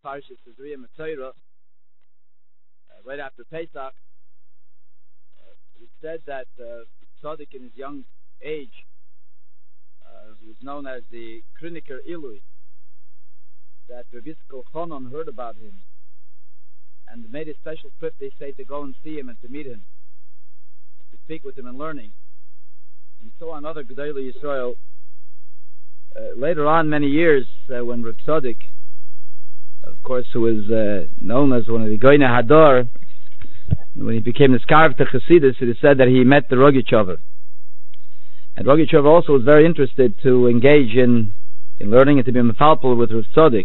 Parshas Tazria Mitzayra, right after Pesach. It said that Tzaddik in his young age, who was known as the Kriniker Ilui, that Rabbi Yisrael Chonon heard about him and made a special trip, they say, to go and see him and to meet him, to speak with him and learning. And so on other Gedolei Yisrael. Later on, many years, when Reb Tzaddik, of course, who was known as one of the Goyne Hadar, when he became the Skarv to Chassidus, it is said that he met the Rogichover. And Rogichover also was very interested to engage in learning and to be mefalpel with Reb Tzaddik.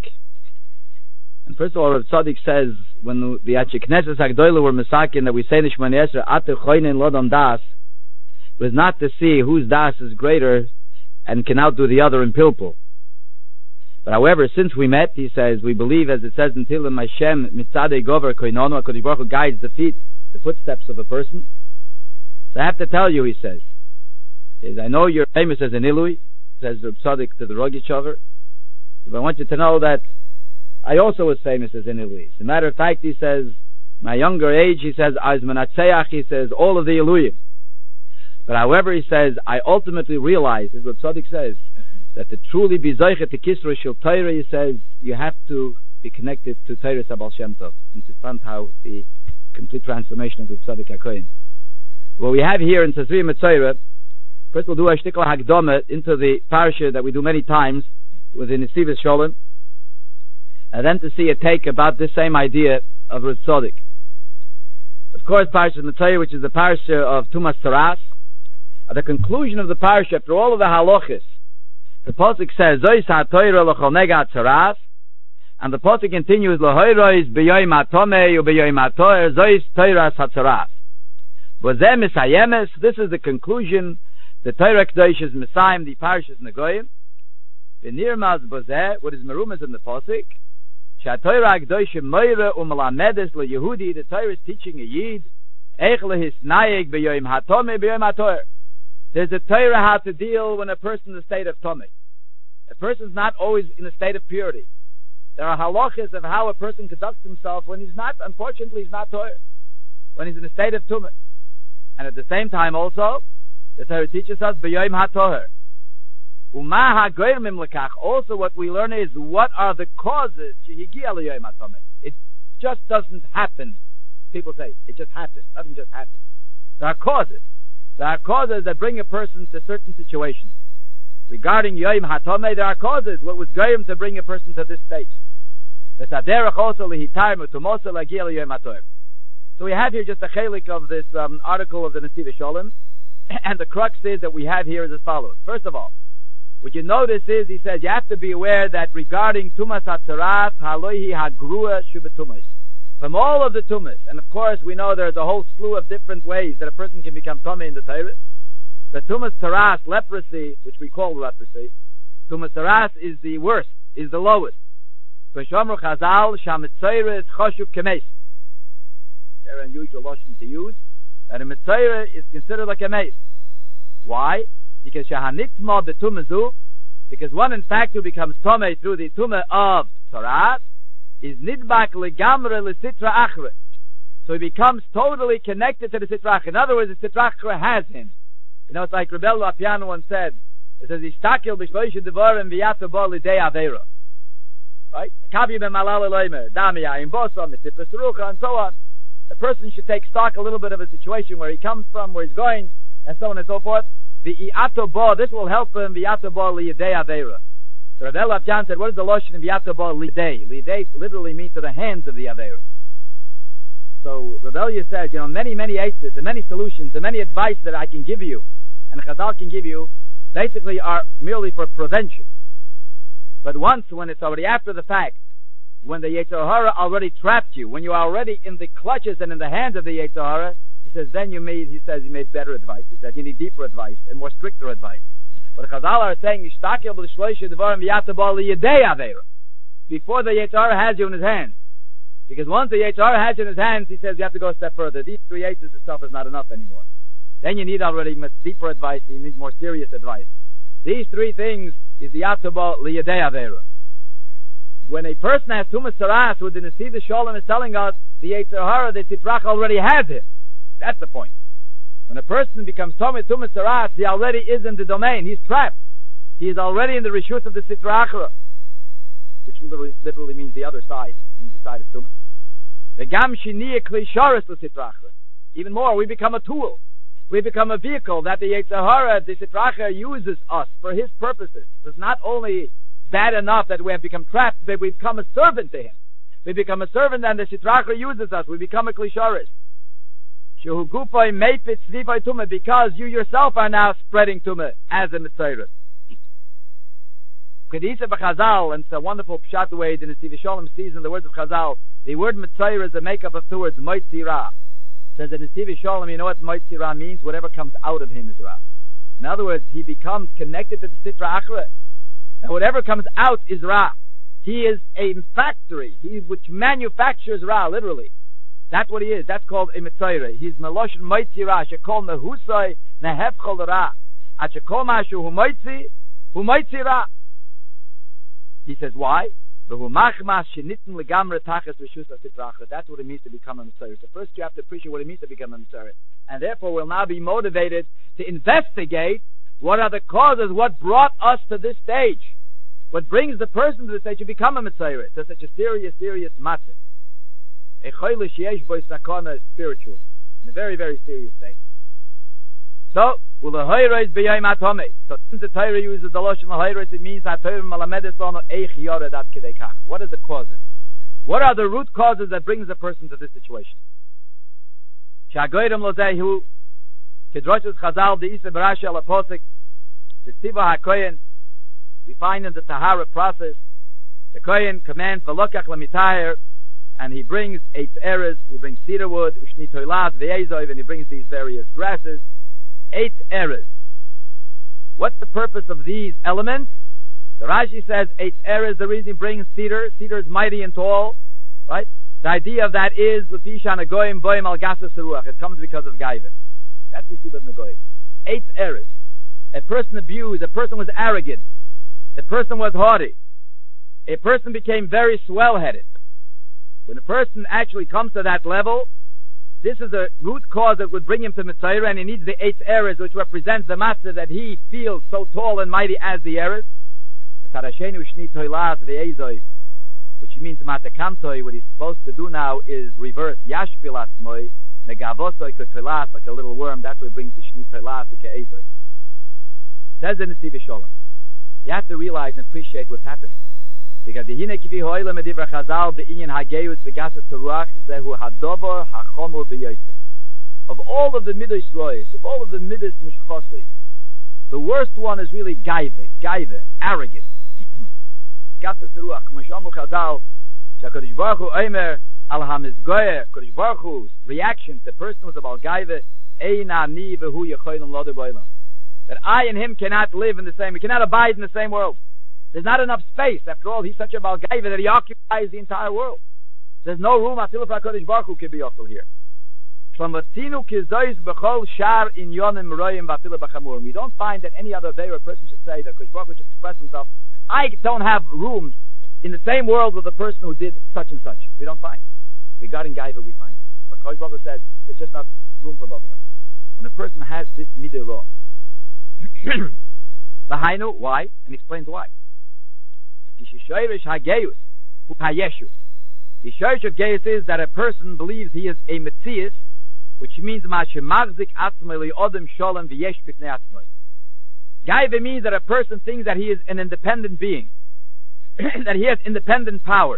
And first of all, Reb Tzaddik says, when the Achik Knesset HaGdoyle were Mesakin, that we say in the Shemoni Esrei, Ate Choynen Lodam Das, was not to see whose Das is greater and can outdo the other in Pilpul. But however, since we met, he says, we believe, as it says in Tehillim, Hashem Mitzadei Gover Koinono, HaKadosh Baruch Hu guides the footsteps of a person. So I have to tell you, he says, I know you're famous as an Ilui, says Reb Tzaddik to the Rogichover, but I want you to know that I also was famous as an Ilui. As a matter of fact, he says, my younger age, he says, as Menatzeach, he says, all of the Iluyim. But however, he says, I ultimately realized, as Reb Tzaddik says, that to truly be Zoichet to Kisra Shel Torah, he says, you have to be connected to Torah Sabal Shem Tov, and to understand how the complete transformation of Reb Tzaddik HaKohen. What we have here in Tazria Mitzayra, first we'll do a shtikla hagdama into the parasha that we do many times within the Nesivos Sholem, and then to see a take about this same idea of Reb Tzaddik. Of course, Parashat Mitzayra, which is the parasha of Tumas Taras, at the conclusion of the parasha, after all of the halachas, the pasuk says, Zois ha-Torah l'chol nega tzaras, and the pasuk continues, L'hoirois b'yoyim ha-tomei u'b'yoyim ha-toer, Zois Torah ha-tzaras. V'zeh misayemes, this is the conclusion, the Torah K'dosh is Misayim, the parashas Negoyim. V'nirmaz b'zeh, what is merumas in the pasuk, Sha-Torah K'dosh moire u'melamedes l'Yehudi, the Torah is teaching a Yid, Eich lehisnayeg b'yoyim ha-tomei b'yoyim ha-toer. There's a Torah how to deal when a person is in a state of tummy. A person is not always in a state of purity. There are halachas of how a person conducts himself when he's not, unfortunately, he's not Torah. When he's in a state of tummy. And at the same time also, the Torah teaches us, B'yoyim ha-toher. Uma ha-goyim l'kach. Also what we learn is, what are the causes, shehigia l'yoyim ha-tomeh. It just doesn't happen. People say, it just happens. Nothing just happens. There are causes. There are causes that bring a person to certain situations. Regarding Yoim HaTomei, there are causes. What was Goyim to bring a person to this stage? So we have here just a chelik of this article of the Nesivos Sholem, and the crux is that we have here is as follows. First of all, what you notice is, he says, you have to be aware that regarding Tumas HaTzaras, Halohi HaGrua Shubetumas. From all of the tumas, and of course we know there's a whole slew of different ways that a person can become tummy in the Torah. The tumas taras, leprosy, which we call leprosy, tumas taras is the worst, is the lowest. V'shomru Chazal shamitzaira is choshuv kemes. Very unusual lotion to use. And a mitzaira is considered like a mace. Why? Because shahanitma the tumazu, because one in fact who becomes tummy through the tumah of taras is nidbak legamre lesitra achre. So he becomes totally connected to the sitra achre. In other words, the sitra achre has him. You know, it's like Rebel Lapiano once said, it says, Ishtakil b'shloisha devarim v'yata bo l'idei avera. Right? Kavi b'malal eloimer, damia, imbosa, mitipes rucha, and so on. The person should take stock a little bit of a situation, where he comes from, where he's going, and so on and so forth. V'yato bo, this will help him, v'yata bo l'idei avera. So Rebbe Lapian said, what is the lotion of Yatobah Lidei? Lidei literally means to the hands of the Aveira. So Rebellia says, many answers and many solutions and many advice that I can give you, and Chazal can give you, basically are merely for prevention. But once, when it's already after the fact, when the Yetzer Hara already trapped you, when you are already in the clutches and in the hands of the Yetzer Hara, he says, then you made better advice. He says, you need deeper advice and more stricter advice. But the Chazal are saying, before the Yetzer Hara has you in his hands. Because once the Yetzer Hara has you in his hands, he says you have to go a step further. These three Yetzers itself is not enough anymore. Then you need already much deeper advice, you need more serious advice. These three things is the Yatobah Liyadei Avera. when a person has Tumas Saras, who the Nesiv Shalom is telling us, the Yetzer Hara, the Sitrach already has it. That's the point. When a person becomes Tumas Saras, he already is in the domain. He's trapped. He is already in the Rishus of the Sitrach, which literally means the other side. It means the side of Tumas. The Gam Shiniya Kli Sharis the Sitrach. Even more, we become a tool. We become a vehicle that the Yetzer Hara, the Sitrach, uses us for his purposes. It's not only bad enough that we have become trapped, but we become a servant to him. We become a servant and the Sitrach uses us. We become a Kli Sharis. Because you yourself are now spreading Tumah as a Mitzayra. Kedisa b'Chazal, and it's a wonderful pshat way the Nesiv Shalom sees in the words of Chazal. The word Mitzayra is a makeup of two words, Moitzira. Says the Nesiv Shalom, you know what Moitzira means? Whatever comes out of him is Ra. In other words, he becomes connected to the Sitra Achra. And whatever comes out is Ra. He is a factory, which manufactures Ra, literally. That's what he is. That's called a Mitzayra. He's Meloshin Moitzira, Shekol Nehusai Nehefchol Ra. At Shekol Mashu Hu Moitzira. He says, why? That's what it means to become a Mitzayra. So first you have to appreciate what it means to become a Mitzayra. And therefore we'll now be motivated to investigate what are the causes, what brought us to this stage. What brings the person to this stage to become a Mitzayra. To such a serious matter. A choyle sheyesh bo sakana spiritual. In a very, very serious state. So, so since the Torah uses the Lashon L'Hoyros, it means that Torah malamedes ono eich yored ad kedei kach. What are the causes? What are the root causes that brings a person to this situation? Shagoyrim lozehu kedroshus Chazal de'isa b'rashi al aposik v'stiva hakoyen. We find in the Tahara process the Kohen commands v'lokach l'mitahir, and he brings 8 eres. He brings cedar wood, ushni toilat ve'ezov, and he brings these various grasses. 8 eres. What's the purpose of these elements? The Rashi says 8 eres. The reason he brings cedar. Cedar is mighty and tall, right? The idea of that is l'fisha nagoyim boim al gasas ruach. It comes because of gaiva. That's the issue of nagoyim. 8 eres. A person abused. A person was arrogant. A person was haughty. A person became very swell-headed. When a person actually comes to that level, this is a root cause that would bring him to Mitzayra, and he needs the 8 eres, which represents the master that he feels so tall and mighty as the eres. Which means matakantoi. What he's supposed to do now is reverse yashpil atzmoi negavosoi ketoilas, like a little worm. That's what brings the shni toilas ke'ezoi. Says the Nesiv Shalom. You have to realize and appreciate what's happening. Because the hine kivi hoyle medivra Chazal beinyan hageyus begasas teruach zehu hadover hachomur b'yosef. Of all of the midos rois, of all of the midos mishchosis, the worst one is really gaive, arrogant. Gasas teruach. K'mashamu Chazal, shakadosh baruch hu omer al hamizgoyer. Kadosh baruch hu's reaction to the person was about gaive. Eina ni v'hu yecholim loder b'olam. That I and him cannot live in the same, we cannot abide in the same world. There's not enough space. After all, he's such a Balgaiva that he occupies the entire world. There's no room. Afilu HaKadosh Baruch Hu can be also here. We don't find that any other Veira person should say that Kadosh Baruch Hu should express himself. I don't have room in the same world with a person who did such and such. We don't find. Regarding Gaiva, we find. But Kadosh Baruch Hu says there's just not room for both of us. When a person has this midah raw, Lahainu, why? And he explains why. The shayrish of Gaius is that a person believes he is a Metzias, which means Mashemagzik Atzmei Odem Sholem V'yesh B'fnei Atzmei. Gaiva means that a person thinks that he is an independent being, that he has independent powers.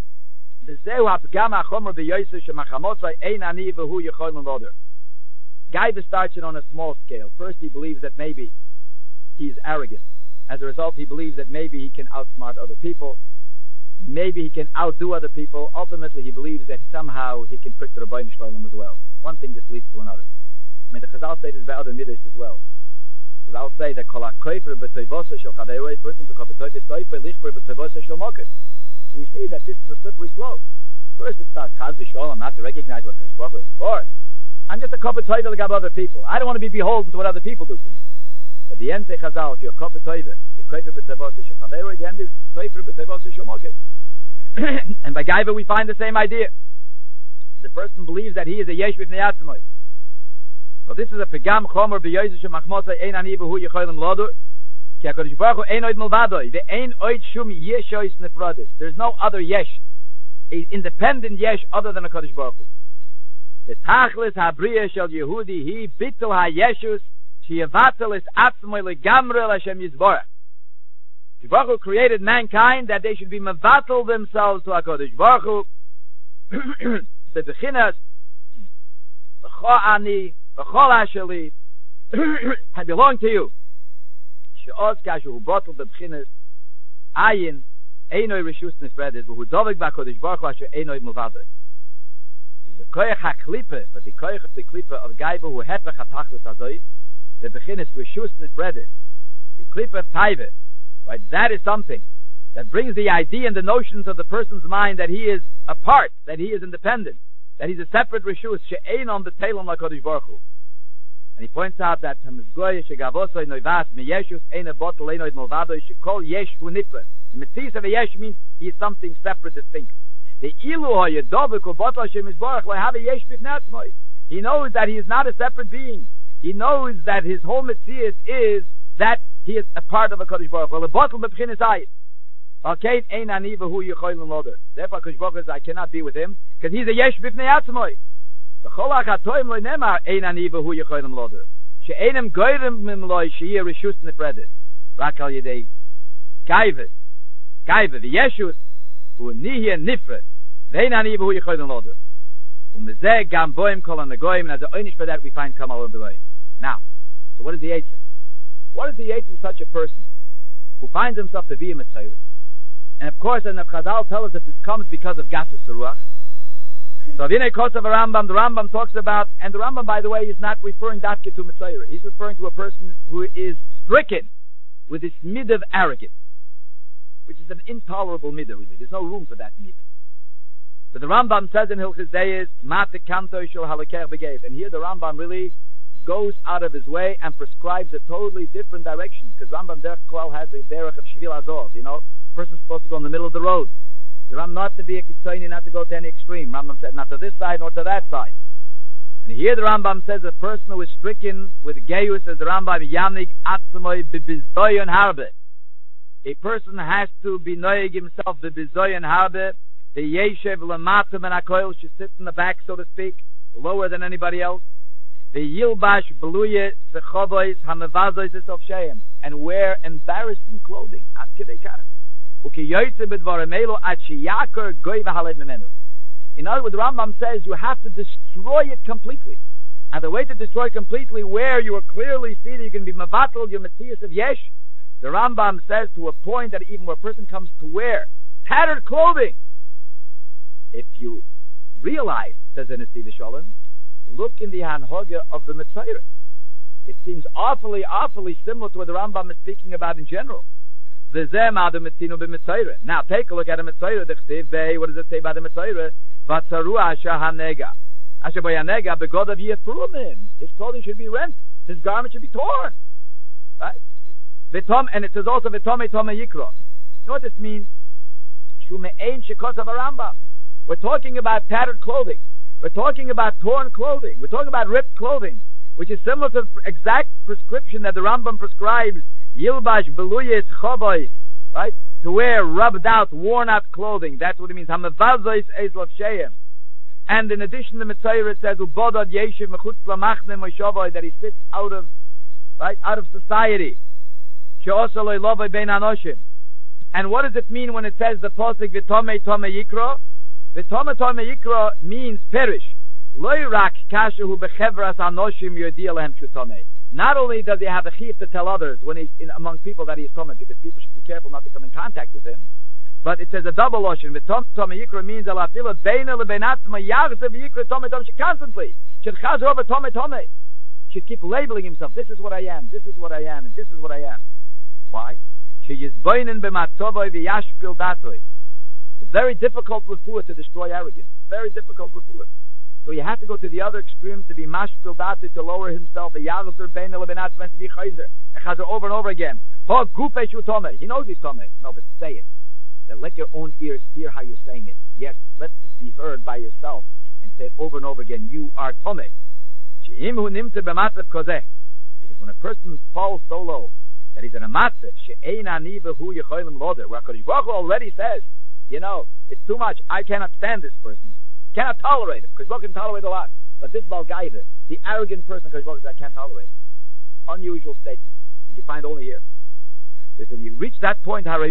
Gaiva starts it on a small scale. First, he believes that maybe he's arrogant. As a result, he believes that maybe he can outsmart other people. Maybe he can outdo other people. Ultimately, he believes that somehow he can trick the Rabbeinu Shalom as well. One thing just leads to another. I mean, the Chazal say this about other midrash as well. Chazal say that kol hakofer b'toivosa shel chaveroi, person to kopetoiv soifer lichber b'toivosa shel mokem. We see that this is a slippery slope. First, it starts Chaz v'Sholom, not to recognize what Kadosh Baruch Hu is. Of course, I'm just a kopetoiv to other people. I don't want to be beholden to what other people do to me. But the end say Chazal, if you're kofer toive, you're kofer b'tevot shechavero, the end is kofer b'tevot shemoket. And by Gaiva we find the same idea. The person believes that he is a yesh b'fnei atzmoi. So this is a pegam chomer b'yoyze shemachmosa ein ani v'hu yicholim lodur. Ki HaKadosh Baruch Hu ein oid milvadoi ve'ein oid shum yeshois nefradis. There's no other yesh, a independent yesh other than HaKadosh Baruch Hu. The tachlis habriya shel Yehudi he bittul hayeshus sheyevatel es atzmoi legamre l'Hashem Yisborach. Baruch Hu created mankind that they should be mevatel themselves to HaKadosh Baruch Hu. The bechinas v'cho ani v'chol asheli I belong to you. She'oz kashu hu bottle the bechinas ayin einoi reshus nefredes v'hu dovek b'HaKadosh Baruch Hu asher einoi milvadoi. The koyach haklipa, but the koyach of the klipa of Gaiva who hepech hatachlis hazoi, the bechinas reshus nefredes, the klipa of taiva, right? That is something that brings the idea and the notions of the person's mind that he is apart, that he is independent, that he's a separate reshus she'ein on the tail on HaKadosh Baruch Hu. And he points out that hamizgoy shegavosoi noivas meyeshus ein a bottle ein oid milvadoi shekol yesh hu nifred. The mitzvah of a yesh means he is something separate, distinct. The ilu hayadovik or bottle Hashem Yisborach will have a yesh b'fnei atzmoi. He knows that he is not a separate being. He knows that his whole mitzvah is that he is a part of HaKadosh Baruch Hu. Well, the bottle b'chinas ayit. Okay, ein ani v'hu yicholim loder. Therefore, HaKadosh Baruch Hu says, I cannot be with him because he's a yesh b'fnei atzmoi. V'chol hachatoim lo nemar ein ani v'hu yicholim loder. She'einem goyrem mimloi she'yeh reshus nefredes. Rak al yedei gaiva v'yeshus hu nihye nifred. Ve'ein ani v'hu yicholim loder. U'mezeh gam boim kol ha'negoyim. And as a oynish for that we find kamal on the goyim. Now, so what is the yetzer? What is the yetzer of such a person who finds himself to be a mitzvah? And of course, and the Chazal tell us that this comes because of Gasus Ruach. So Vinay Kosav Rambam, the Rambam talks about, and the Rambam, by the way, is not referring that to Mitzvah. He's referring to a person who is stricken with this mid of arrogance, which is an intolerable midah, really. There's no room for that midah. So the Rambam says in Hilchos Deis, Mate Kanto Shel Halaker Begev. And here the Rambam really goes out of his way and prescribes a totally different direction, because Rambam Derech Klal has a derech of Shvil Azov, you know. A person's supposed to go in the middle of the road. The Rambam not to be a Kitzoni, not to go to any extreme. Rambam said not to this side nor to that side. And here the Rambam says a person who is stricken with Geus, says the Rambam, Yamnik Atzmoy Bibizoyon Harbe. A person has to be noyeg himself Bibizoyon Harbe. The Yeshev Lamatam and Akoil should sit in the back, so to speak, lower than anybody else. The Yilbash Beluye Sechovois Hamevazois of Sheim, and wear embarrassing clothing. At Kedekar. In other words, the Rambam says you have to destroy it completely. And the way to destroy it completely, where you will clearly see that you can be mevatel your metzius of yesh, the Rambam says to a point that even where a person comes to wear tattered clothing, if you realize, says the Nesiv Shalom, look in the Hanhoga of the Mitzvah. It seems awfully similar to what the Rambam is speaking about in general. Now take a look at the Mitzvah. What does it say about the Mitzvah? His clothing should be rent. His garment should be torn. Right? And it says also Vitome Tome Yikro. You know what this means? We're talking about tattered clothing. We're talking about torn clothing. We're talking about ripped clothing, which is similar to the exact prescription that the Rambam prescribes. Yilbash beluyes chobois, right? To wear rubbed out, worn out clothing. That's what it means. Hamavazois eizlav sheim. And in addition, the Mitzvah it says ubodad yeshiv mechutz lamachne moshavoi, that he sits out of society. She'osa lo ilovoi bein anoshim. And what does it mean when it says the posik v'tomei tomei yikro? V'tomei tomei yikro means perish. Lo yirak kashehu bechevras anoshim yodi alehem shutomei. Not only does he have a chiyuv to tell others when he's among people that he is tomei, because people should be careful not to come in contact with him, but it says a double ocean. Tomei yikra means alafila beina lebeinatzma yagzev yikra tomei tomei. Constantly should chazer over tomei. Should keep labeling himself. This is what I am. This is what I am. And this is what I am. Why? She is boinen b'matzovoi v'yashpil datoi. It's very difficult refuah to destroy arrogance. Very difficult refuah. So you have to go to the other extreme to be mashpil datoi, to lower himself. A yagzer beina lebeinatzma, to be chayzer. Chazer over and over again. Ho gupe shu tome. He knows he's tome. No, but say it. That let your own ears hear how you're saying it. Yes, let this be heard by yourself and say it over and over again. You are tome. Because when a person falls so low that he's in a matzah, where Kadosh Baruch Hu already says, it's too much. I cannot stand this person. Cannot tolerate him. Kadosh Baruch Hu can tolerate a lot. But this Balgaiva, the arrogant person, Kadosh Baruch Hu says, I can't tolerate. Unusual statement. That you find only here. Because when you reach that point, there's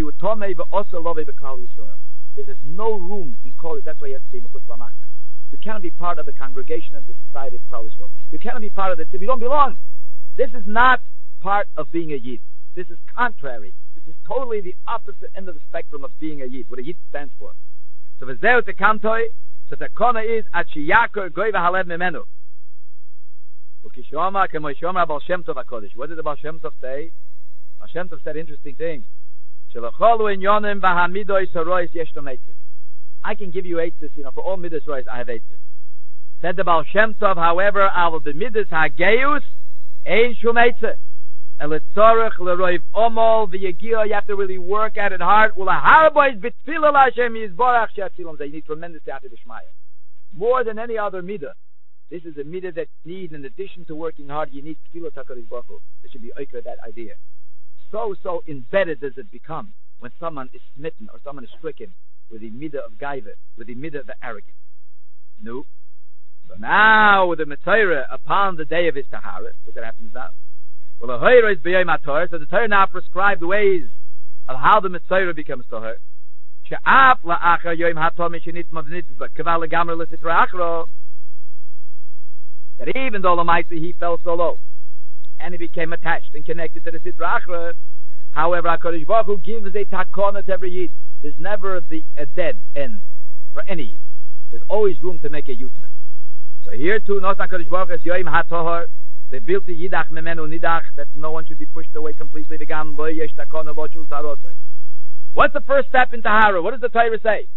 no room in Kol. That's why you have to be Mechutz Lamachta. You cannot be part of the congregation of the society of Klal Yisrael. You cannot be part of the team. You don't belong. This is not part of being a Yid. This is contrary. This is totally the opposite end of the spectrum of being a Yid, what a Yid stands for. So v'zeu tekantoi, so the kona is at sheyakor goy v'halev memenu. Ukishoma kemo yishoma Baal Shem Tov HaKodesh. What did the Baal Shem Tov say? Baal Shem Tov said an interesting thing. Shelacholu inyonim v'hamidois harois yeshno meitzis. I can give you eitzis, for all midas rois I have eitzis. Said the Baal Shem Tov, however, I will be midas hageus ein shum eitzis. Elitzorach leroiv omol v'yegio. You have to really work at it hard. Ulaharbois b'tfila l'Hashem yizborach she'atzilam. You need tremendous yafid d'shmaya. More than any other midah. This is a midah that needs, in addition to working hard, you need tefillah HaKadosh Baruch Hu. There should be oikah that idea. So embedded does it become when someone is smitten or someone is stricken with the midah of gaiva, with the midah of the arrogant. No. So now with the Metzora upon the day of his tahara, look what happens now. Well, the Hoyra is b'yom HaTorah, so the Torah now prescribed the ways of how the Metzora becomes Toher. She'af la'achar yom HaTorah mishenitma v'nitzvah k'val legamar l'sitra achro. That even though Lamaitzi he fell so low, and he became attached and connected to the Sitra Achra, however, HaKadosh Baruch Hu gives a takona to every Yid. There's never a dead end for any Yid. There's always room to make a U-turn. So here too, Nos HaKadosh Baruch Hu is Yoim HaTohar. They built the Yidach Memenu Nidach, that no one should be pushed away completely. What's the first step in Tahara? What does the Torah say?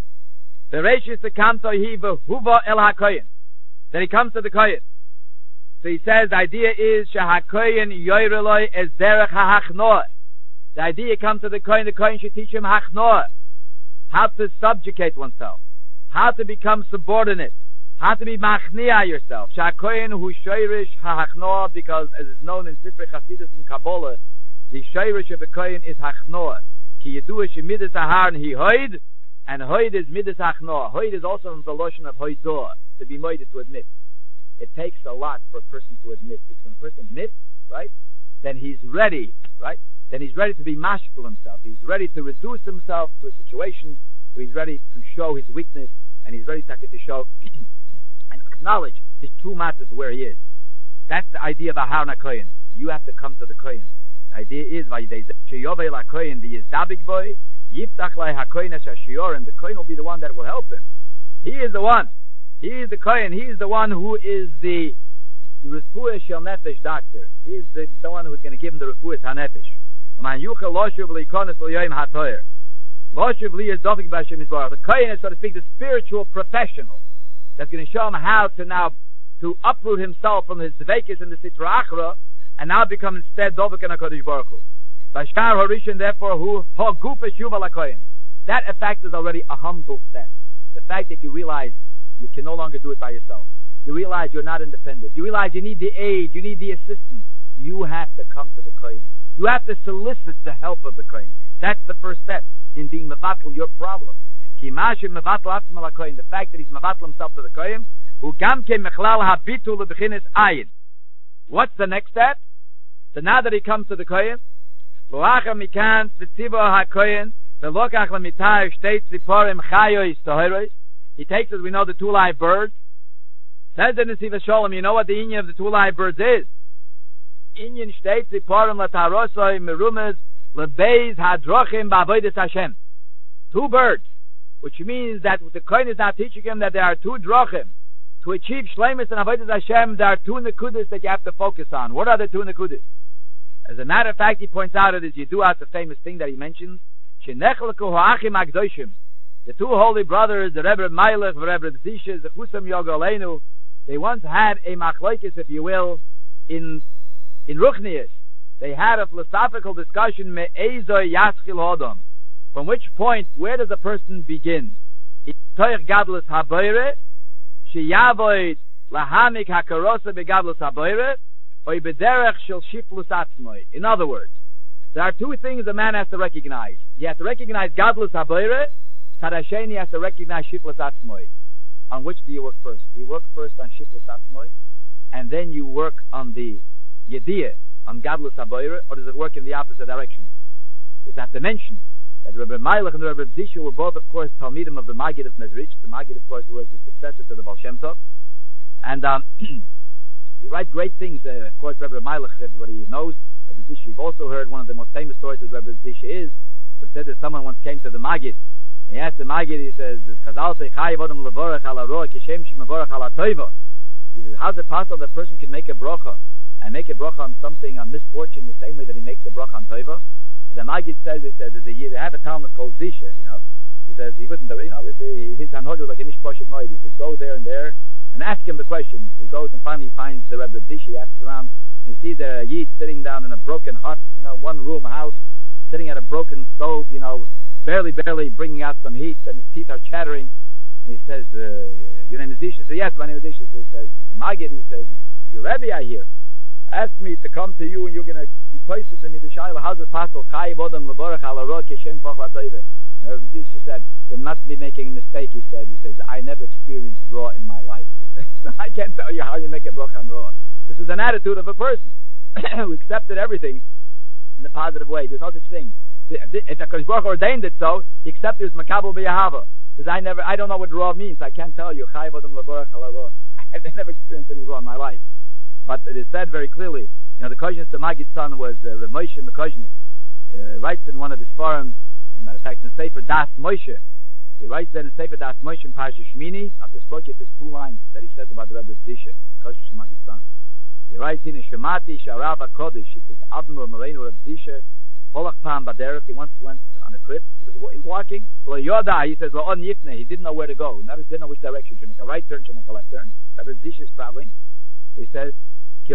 Then he comes to the Kohen. So he says the idea is Shahakoyin Yoireloi es derech hachnoah. The idea comes to the Kohen should teach him hachnoah, how to subjugate oneself, how to become subordinate, how to be machnia yourself. Shahakoyin hu shoirish hachnoah, because as is known in Sifrei Chasidus and Kabbalah, the shoirish of the Kohen is hachnoah. Ki yedua shemidas aharon hi hoid, and hoid is midas hachnoah. Hoid is also from the lotion of hoidoah, to be moided, to admit. It takes a lot for a person to admit. Because when a person admits, right, then he's ready, right? Then he's ready to be mashpul himself. He's ready to reduce himself to a situation where he's ready to show his weakness, and he's ready to show and acknowledge his true matters where he is. That's the idea of Aharon HaKohen. You have to come to the Kohen. The idea is, and the Kohen will be the one that will help him. He is the one. He is the Kohen. He is the one who is the Refuah Shel Nefesh doctor. He is the one who is going to give him the Refuah HaNefesh. The Kohen is, so to speak, the spiritual professional that's going to show him how to uproot himself from his dveikis and the Sitra Achra, and now become instead Dovek and HaKadosh Baruch Hu. Bashkar Horishan, therefore, who Gufa Shuva LaKohen. That, in fact, is already a humble step. The fact that you realize you can no longer do it by yourself. You realize you're not independent. You realize you need the aid. You need the assistance. You have to come to the Kohen. You have to solicit the help of the Kohen. That's the first step in being mevatel your problem. The fact that he's mevatel himself to the Kohen. What's the next step? So now that he comes to the Kohen, he takes, as we know, the two live birds. Says in the Siva Sholem, you know what the inyan of the two live birds is? Inyan shtei tziporim latarosoi merumes lebeis hadrochim ba'avodas Hashem. Two birds, which means that the Kohen is now teaching him that there are two drochim. To achieve shleimus and avodas Hashem, there are two nekudas that you have to focus on. What are the two nekudas? As a matter of fact, he points out it is Yeduat, the famous thing that he mentions. Shenechleku ha'achim agdoshim. The two holy brothers, the Rebbe Meilech, the Rebbe Zisha, the Chusam Yogolenu, they once had a machlokes, if you will, in Ruchnius. They had a philosophical discussion, me'ezoi yaschil hodom. From which point, where does a person begin? Itoich gadlus haboire, sheyavoid lahamik hakarosa begadlus haboire, oy bederech shel shiflus atzmoi. In other words, there are two things a man has to recognize. He has to recognize gadlus haboire, Tarasheni has to recognize shiflus atzmoi. On which do you work first? Do you work first on shiflus atzmoi, and then you work on the yediyah, on gadlus haboire, or does it work in the opposite direction? You have to mention that Rabbi Meilech and Rabbi Zisha were both, of course, Talmidim of the Maggid of Mezrich. The Maggid, of course, was the successor to the Baal Shem Tov. And he writes great things. Of course, Rabbi Meilech, everybody knows. Rabbi Zisha, you've also heard one of the most famous stories of Rabbi Zisha is, where it said that someone once came to the Maggid. He asked the Maggid, he says, he says, how's it possible that a person can make a bracha and make a bracha on something, on misfortune, the same way that he makes a bracha on toiva? The Maggid says, they have a Talmud called Zisha, He says, he wasn't, his hanhod was like an ish poshet moed. He says, go there and there and ask him the question. He goes and finally finds the Rebbe Zisha. He asks around, and he sees a Yid sitting down in a broken hut, one room house, sitting at a broken stove, barely bringing out some heat, and his teeth are chattering. And he says, your name is Zisha? He says, yes, my name is Zisha. So he says, the Maggid, he says, your Rebbe, I hear, asked me to come to you, and you're going to be placed to me the Shaila. How's it possible? Chayiv Odom Levorach Ala Roa Kishem Fach LaToiva. And Zisha said, you must be making a mistake. He says, I never experienced Roa in my life. He says, I can't tell you how you make a bracha on Roa. This is an attitude of a person who accepted everything in a positive way. There's no such thing. If HaKadosh Baruch Hu ordained it so, he accepted it as Makabel B'Yahava. He says, I don't know what Roa means. I can't tell you. Chayiv Odom Levorach Ala Roa. I've never experienced any Roa in my life. But it is said very clearly, the Kozhnitz, the Maggid's son was Rav Moshe Kozhnitz. Writes in one of his forums, as a matter of fact, in Sefer Das Moshe. He writes then in Sefer Das Moshe in Parsha Shmini, after spoken, there's two lines that he says about the Rebbe Zisha, Kozhnitz, the Maggid's son. He writes in Shemati Sharav HaKodesh, he says, Avnur Moreno Rav Zisha, Polach Pam Baderech, he once went on a trip, he was walking, he says, he didn't know where to go, didn't know which direction, should make a right turn, should make a left turn. Rebbe Zisha is traveling. He says, so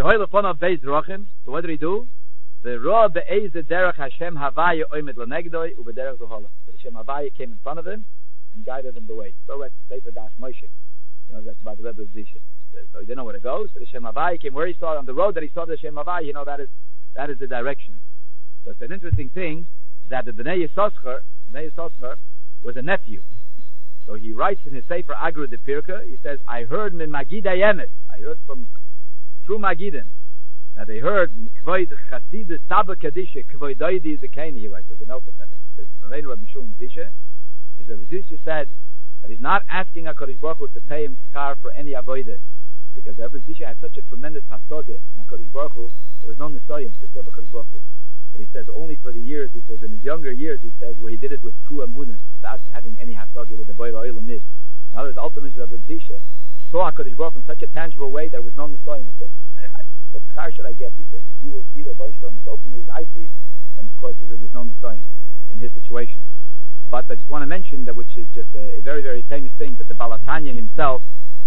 what did he do? The Roa be'ez derech Hashem Havaya oimed lenegdoi ubederech zuhola. Hashem Havaya came in front of him and guided him the way. So that's the Sefer Das Moshe. That's about the Rebbe Zisha. So he didn't know where to go. So the Hashem Havaya came where he saw it, on the road that he saw the Hashem Havaya. That is the direction. So it's an interesting thing that the Bnei Yissoschar was a nephew. So he writes in his Sefer Agra de Pirka. He says, I heard min Magidei Emes. I heard from true Magidim, that they heard Kvoid Chasidus Saba Kadisha Kvoid Doidi Zekeni. He writes, there's an Elpha Fetter. There's a Reinu Rabbi Shulman Zisha. Rabbi Zisha said that he's not asking HaKadosh Baruch Hu to pay him schar for any avodah, because Rabbi Zisha had such a tremendous hasoga in HaKadosh Baruch Hu, there was no nisoyim to serve HaKadosh Baruch Hu. But he says only for the years, he says in his younger years, he says where he did it with true amunas, without having any hasoga with the Boyer Oilam is. Now there's ultimately Rabbi Zisha saw HaKadosh Baruch Hu in such a tangible way that there was no nisoyim. He says, what schar should I get? He says, if you will see the Boyer Shalom as openly as I see, then of course there's no nisoyim in his situation. But I just want to mention that, which is just a very, very famous thing, that the Baal HaTanya himself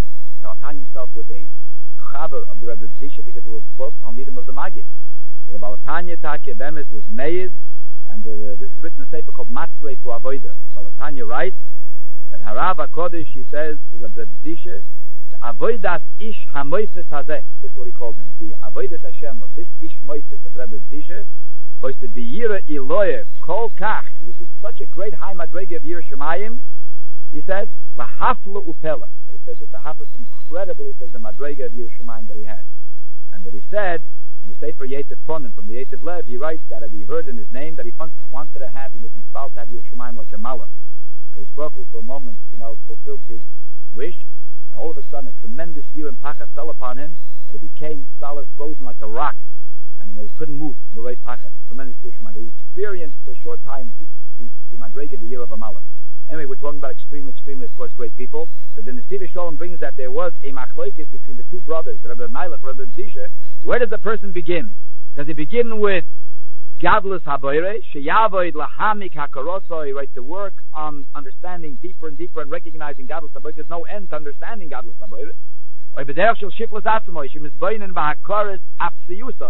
was a chaver of the Rebbe Zisha, because it was both Talmidim of the Maggid. So the Baal HaTanya Take Bemes was Meir, and this is written in a sefer called Matzrei for Avodah. Baal HaTanya writes that Harav HaKodesh, he says to the Rebbe Zisha, Avodas Ish HaMoifes Hazeh, this is what he called him, the Avodas Hashem of this Ish Moifes of Rebbe Zisha, was the Biyira Iloye Kol Kach, which was such a great high madrega of Yir Shemayim. He says, Lahafla Upela. He says that the hafla is incredible. He says the madrega of Yir Shemayim that he had, and that he said in the Sefer Yetiv Ponim from the Yetiv Lev, he writes that he heard in his name that he wanted to have, he was inspired to have Yir Shemayim like a malach. So his Baruch Hu for a moment, fulfilled his wish, and all of a sudden a tremendous Yir and Pachat fell upon him, and he became solid, frozen like a rock. And they couldn't move the right Pachat. A tremendous Yir Shemayim. They experienced for a short time the madrega, the year of a malach. Anyway, we're talking about extremely, of course, great people. But then the Siva Shalom brings that there was a machlokes between the two brothers, Rebbe Meilech, Rebbe Zisha. Where does the person begin? Does he begin with Gadlus Haboire, Sheyavoid Lahamik Hakarosoi, right, to work on understanding deeper and deeper and recognizing Gadlus Haboire? There's no end to understanding Gadlus Haboire. Or B'derech Shel Shiflus Atzmoi, Shemizboinen B'Hakaris Apsiyusoi.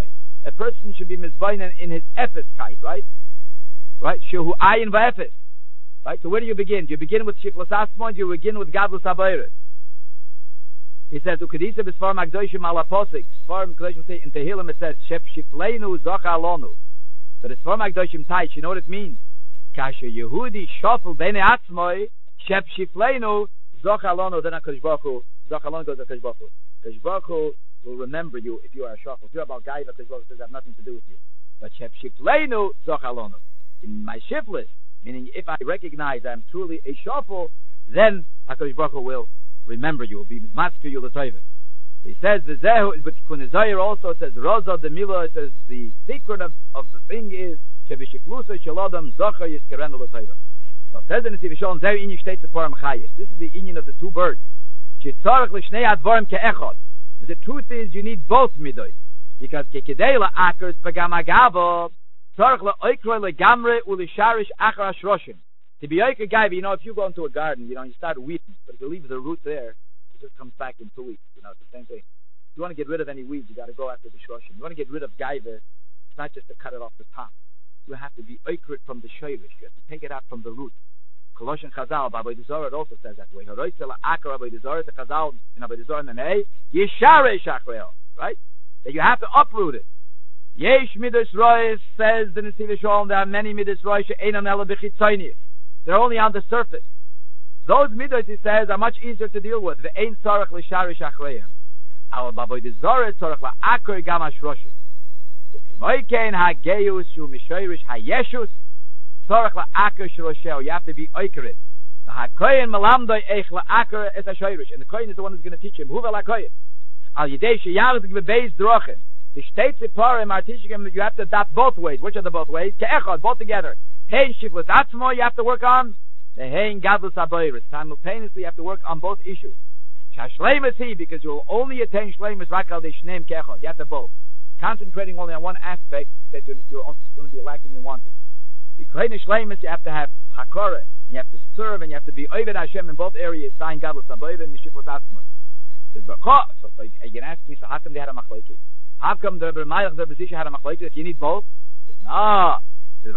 a person should be mizbainen in his efeskite, right? Right? Shehu ayin va'efes. Right? So where do you begin? Do you begin with shiklas asmon? Do you begin with gadlus habayres? He says, "Ukadisa b'sfarm agdoshim ala posik." Sfarm Kedoshim say in Tehillim it says, "Shep shifleinu zocha alonu." But the sfarm agdoshim taish, you know what it means? Kasher Yehudi shofel b'nei atzmoi shep shifleinu zocha alonu. Then HaKadosh Baruch Hu zocha alonu goes to HaKadosh Baruch Hu. HaKadosh Baruch Hu will remember you if you are a shofel. If you're about guy, HaKadosh Baruch Hu says have nothing to do with you. But shep shifleinu zocha alonu. In my shiflet, meaning if I recognize I'm truly a shofel, then HaKadosh Baruch Hu will remember you, will be master you l'toivet. He says the zehu, but Kunizayir also says Roza de Mila. It says the secret of the thing is shebishiklusa shalodam zocha yiskerenu l'toivet. So it says in the Tivishon Zehu inyan shtei tziporim chayis. This is the inyan of the two birds. Shitzarach l'shnei advarim ke'echad. The truth is you need both midos, because kekedei la'akers pagam agavo tzarach la'oikroi legamre u'lisharish achar ashroshim. To be like a guy, but if you go into a garden, you start weeding. But if you leave the root there, it just comes back in 2 weeks. It's the same thing. If you want to get rid of any weeds, you got to go after the shroshim. You want to get rid of gaiva, it's not just to cut it off the top. You have to be oikrit from the shayrish. You have to take it out from the root. Colossian Chazal, Babay Dezorah, it also says that way. Right? That you have to uproot it. Yesh midas rois, says the Nesiv Shalom, there are many midas rois she'einam ela b'chitzonius. They're only on the surface. Those midos, he says, are much easier to deal with. Ve'ein tzarech l'sharish achreihem. Our Babay Dezorah tzarech la'akor gam hashroshim. U'kemoikein ha'geyus shu mishayrish ha'yeshus tzarech la'akor shrosheo. You have to be oikerit. The ha'koyin melamdoi eich la'akor es ha'shayrish. And the koyin is the one who's going to teach him. Huvel ha'koyin. Al yidei sheyarzik v'beis drochim. The state separim are teaching him that you have to adapt both ways. Which are the both ways? Ke'echad, both together. Hein shiflus atzmo, you have to work on. The hein gadlus habayris. Simultaneously, you have to work on both issues. Shashleimus he, because you will only attain shleimus rakal de shneim ke'echad. You have to both. Concentrating only on one aspect that you're also going to be lacking in wanting. Because shleimus, you have to have hakora. You have to serve and you have to be oved Hashem in both areas. Sign gadlus habayris and shiflus atzmo. So you can ask me, so how come they had a machlokes? How come the Malach the Bezisha had a machlokes if you need both? No. There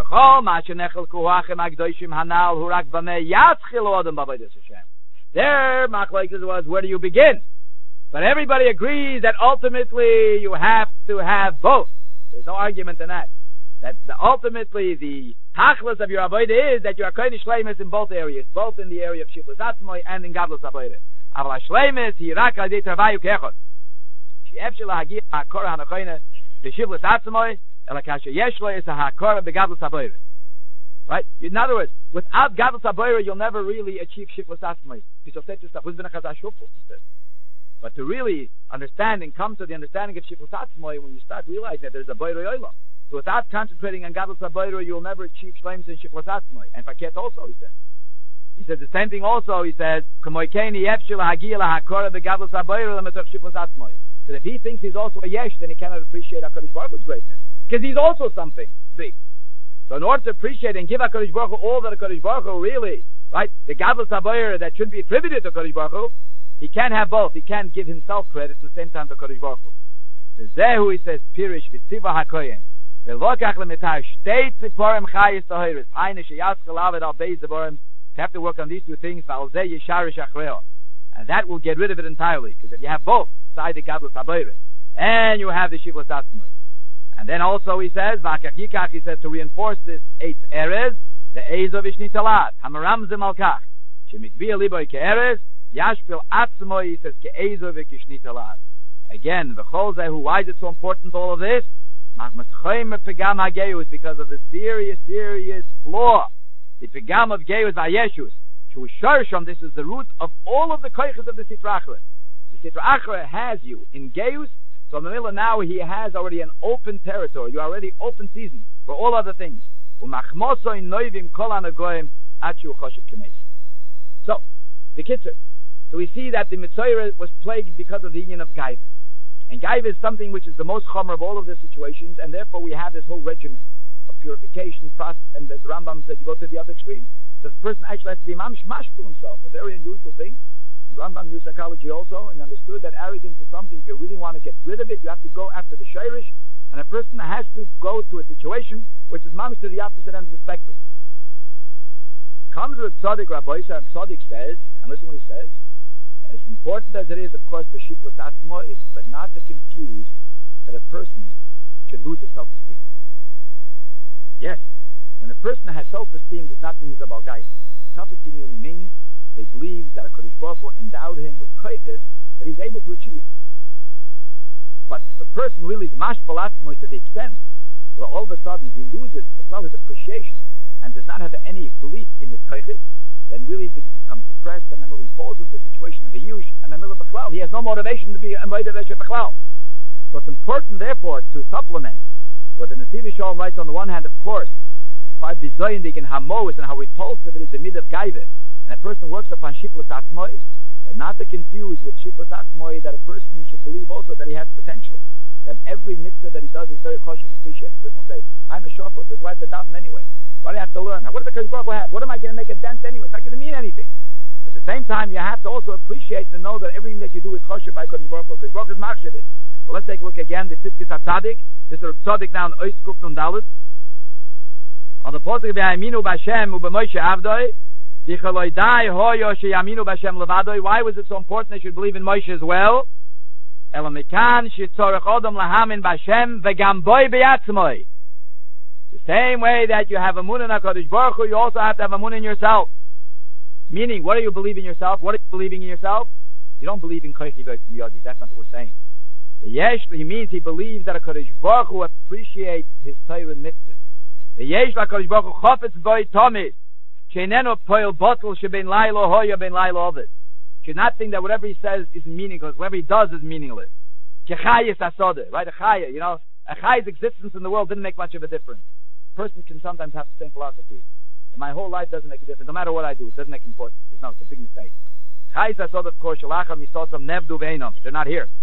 machlokes was, where do you begin? But everybody agrees that ultimately you have to have both. There's no argument in that. That ultimately the tachlis of your avodah is that you are koinish shleimus in both areas, both in the area of shiflus atzmoi and in gadlus avodah. Aval shleimus hi rak al yedei travayu kechot. She'efshel ha'hagiyah ha'akora ha'nachoyne b'shivlus atzmoi ela kasher yeshlo is ha'akora b'gadlus avodah. Right? In other words, without gadlus avodah, you'll never really achieve shiflus atzmoi. Because you'll say to yourself, who's been a chazah shufel? He says. But to really understand and come to the understanding of shiflus atzmoi, when you start realizing that there's a boirei olam. So without concentrating on gadlus habayra, you will never achieve shleimus in shiflas atzmoi. And faket also, he says. He says the same thing also, he says, because if he thinks he's also a yesh, then he cannot appreciate HaKadosh Baruch Hu's greatness. Because he's also something big. So in order to appreciate and give HaKadosh Baruch Hu all that HaKadosh Baruch Hu really, right, the gadlus habayra that should be attributed to HaKadosh Baruch Hu, he can't have both. He can't give himself credit at the same time to HaKadosh Baruch Hu. The Zehu, he says, Pirish v'tziva hakoyen. To have to work on these two things, and that will get rid of it entirely. Because if you have both, side the gadlus habayra, and you have the shivlas atzmoi, and then also he says, he says to reinforce this 8 erez, the eiz of ishnitalat, hamaram zemalkach, shemikvia liboy ke'erez, yashpil atzmoi, he says ke'eiz of ishnitalat. Again, the chol zehu, why is it so important, all of this? Is because of the serious flaw. The pegam of Geus Vayeshus. This is the root of all of the koiches of the Sitra Achra. The Sitra Achra has you in Geus, so now he has already an open territory. You are already open season for all other things. So, the Kitzur. So we see that the Mitzvah was plagued because of the union of Gaiva. And Gaiva is something which is the most chomer of all of the situations, and therefore we have this whole regimen of purification, and as the Rambam said, you go to the other extreme. So the person actually has to be mashma to himself, a very unusual thing. Rambam knew psychology also, and understood that arrogance is something, if you really want to get rid of it, you have to go after the shayrish, and a person has to go to a situation which is mamish to the opposite end of the spectrum. Comes with Tzaddik Rabbi Yisrael, Tzaddik says, and listen what he says, as important as it is, of course, for Shiflas Atzmoi, but not to confuse that a person should lose his self-esteem. Yes, when a person has self-esteem, does not mean he's a Balgai. Self-esteem really means that he believes that a Kodesh Baruch Hu endowed him with koiches that he's able to achieve. But if a person really is mashpal atzmoi to the extent where all of a sudden he loses his appreciation and does not have any belief in his koiches, then really he becomes depressed, and then he falls into a situation of a yush, and then he has no motivation to be a Moed Reshet Bechlal. So it's important, therefore, to supplement what the Nesiv Shalom writes on the one hand, of course, as far bizoyendig and hamos and how repulsive it is the mid of gaive, and a person works upon shiflas atzmoi, but not to confuse with shiflas atzmoi that a person should believe also that he has potential, that every mitzvah that he does is very choshev and appreciated. A person will say, I'm a shofar, so why have to daven anyway? Why do I have to learn? What does the Kodesh Baruch Hu have? What am I going to make a dent anyway? It's not going to mean anything. But at the same time, you have to also appreciate and know that everything that you do is choshev by Kodesh Baruch Hu. Kodesh Baruch Hu is machshav it. So let's take a look again. The Tzidkis HaTzadik. This is a Tzadik now in Ois Kuf Nun Dalet. On the Pasuk V'yaminu b'Hashem u'b'Moshe Avdoi. V'chaloidai hoyo sheyaminu b'Hashem levadoi. Why was it so important they should believe in Moshe as well? Elamikan shetzorech odom lahamin b'Hashem v'gam boi b'yatzmoi. The same way that you have amun in HaKadosh Baruch Hu, you also have to have amun in yourself. Meaning, what do you believe in yourself? What are you believing in yourself? You don't believe in Koichi V'Yotzi Miyadi. That's not what we're saying. The Yesh, he means he believes that HaKadosh Baruch Hu appreciates his Torah and mitzvahs. The Yesh HaKadosh Baruch Hu chofetz boi tomid. Sheinenu poil bottle shebein lailo hoya bein lailo ovid. Should not think that whatever he says is meaningless. Whatever he does is meaningless. Kechayis asode. Right? A chaya, a chaya's existence in the world didn't make much of a difference. A person can sometimes have the same philosophy. And my whole life doesn't make a difference. No matter what I do, it doesn't make importance. No, it's a big mistake. Chayis asode, of course, shalacham yisosam nevdu veinam. They're not here.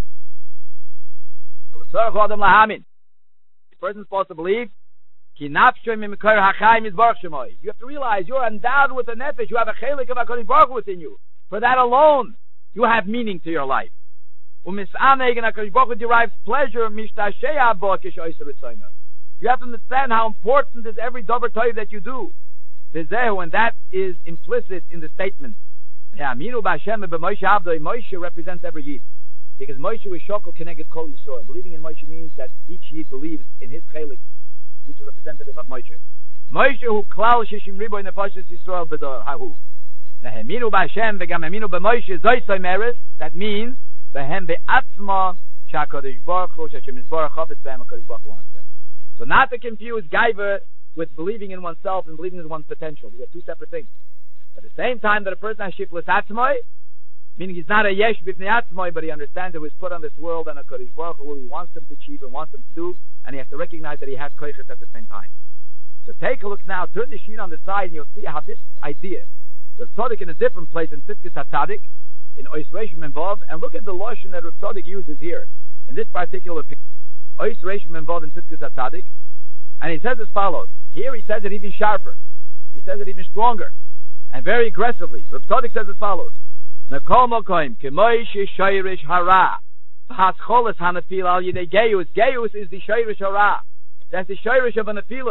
The person is supposed to believe you have to realize you're endowed with a nefesh. You have a chelik of HaKadosh Baruch Hu within you. For that alone, you have meaning to your life. HaKadosh Baruch Hu derives pleasure. You have to understand how important is every dover toiv that you do. And that is implicit in the statement. Moshe represents every yid. Because Moshe is shokol keneged kol Yisrael. Believing in Moshe means that each yid believes in his chelik, which is representative of Moshe. Moshe hu klal shishim ribo in the Pashas Yisrael b'dor hahu. Neheminu b'Hashem v'gam eminu b'Moshe zoy meres. That means v'hem be'atzma sha'Kodesh Baruch Hu sh'Hashem yisborach chofetz b'hem HaKadosh Baruch Hu wants them. So not to confuse gaiva with believing in oneself and believing in one's potential. These are two separate things. At the same time that a person has shiflas atzmoi, meaning he's not a yesh b'fnei atzmoi, but he understands that he was put on this world and a Kodesh Baruch Hu, what he wants him to achieve and wants him to do, and he has to recognize that he has koiches at the same time. So take a look now, turn the sheet on the side, and you'll see how this idea, the Tzaddik in a different place in Tzidkis HaTzadik, in Ois Reishim involved, and look at the lotion that Tzaddik uses here, in this particular picture. Ois Reishim involved in Tzidkis HaTzadik, and he says as follows. Here he says it even sharper. He says it even stronger, and very aggressively. Tzaddik says as follows. Nekol mokoim kemoish shayrish hara hascholas hanafil al yidei geus. Geus is the shayrish hara. That's the shayrish of a nefila.